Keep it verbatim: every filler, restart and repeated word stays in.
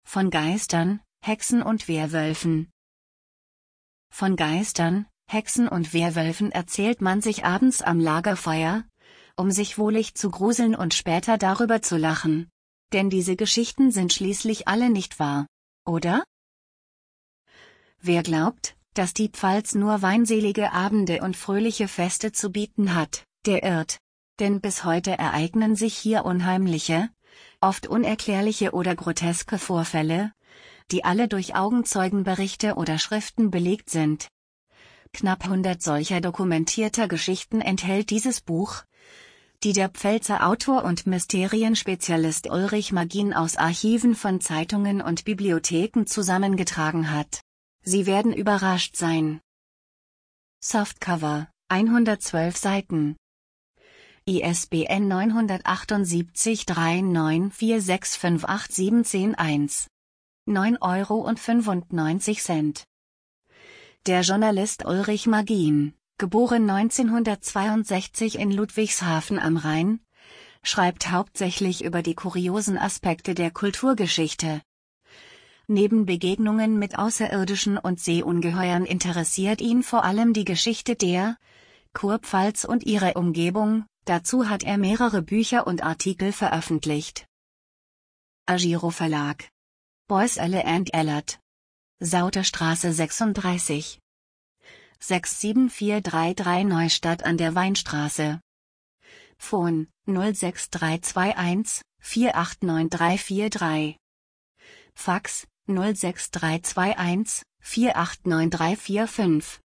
Von Geistern, Hexen und Werwölfen. Von Geistern, Hexen und Werwölfen erzählt man sich abends am Lagerfeuer, um sich wohlig zu gruseln und später darüber zu lachen. Denn diese Geschichten sind schließlich alle nicht wahr, oder? Wer glaubt, dass die Pfalz nur weinselige Abende und fröhliche Feste zu bieten hat, der irrt. Denn bis heute ereignen sich hier unheimliche, oft unerklärliche oder groteske Vorfälle, die alle durch Augenzeugenberichte oder Schriften belegt sind. Knapp hundert solcher dokumentierter Geschichten enthält dieses Buch, die der Pfälzer Autor und Mysterienspezialist Ulrich Magin aus Archiven von Zeitungen und Bibliotheken zusammengetragen hat. Sie werden überrascht sein. Softcover, hundertzwölf Seiten. I S B N neun acht sieben drei neun vier sechs fünf acht sieben eins eins. neun Euro fünfundneunzig. Der Journalist Ulrich Magin, geboren neunzehnhundertzweiundsechzig in Ludwigshafen am Rhein, schreibt hauptsächlich über die kuriosen Aspekte der Kulturgeschichte. Neben Begegnungen mit Außerirdischen und Seeungeheuern interessiert ihn vor allem die Geschichte der Kurpfalz und ihre Umgebung, dazu hat er mehrere Bücher und Artikel veröffentlicht. Agiro Verlag. Boiselle and Ellert. Sauterstraße sechsunddreißig. sechs sieben vier drei drei Neustadt an der Weinstraße. Phone null sechs drei zwei eins vier acht neun drei vier drei. Fax null sechs drei zwei eins vier acht neun drei vier fünf.